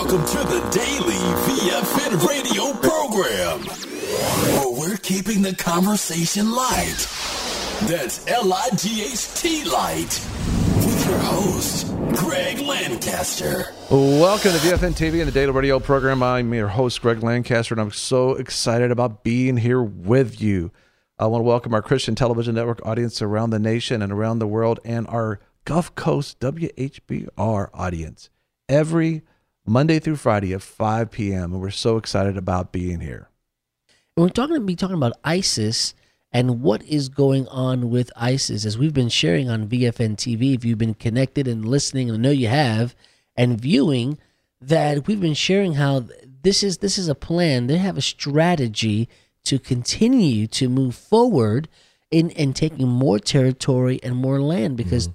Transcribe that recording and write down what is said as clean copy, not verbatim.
Welcome to the Daily VFN radio program, where we're keeping the conversation light. That's L-I-G-H-T light. With your host, Greg Lancaster. Welcome to VFN TV and the Daily Radio program. I'm your host, Greg Lancaster, and I'm so excited about being here with you. I want to welcome our Christian Television Network audience around the nation and around the world, and our Gulf Coast WHBR audience every Monday through Friday at 5 p.m. And we're so excited about being here. We're going to be talking about ISIS and what is going on with ISIS, as we've been sharing on VFN TV. If you've been connected and listening, and I know you have, and viewing, that we've been sharing how this is a plan. They have a strategy to continue to move forward in taking more territory and more land, because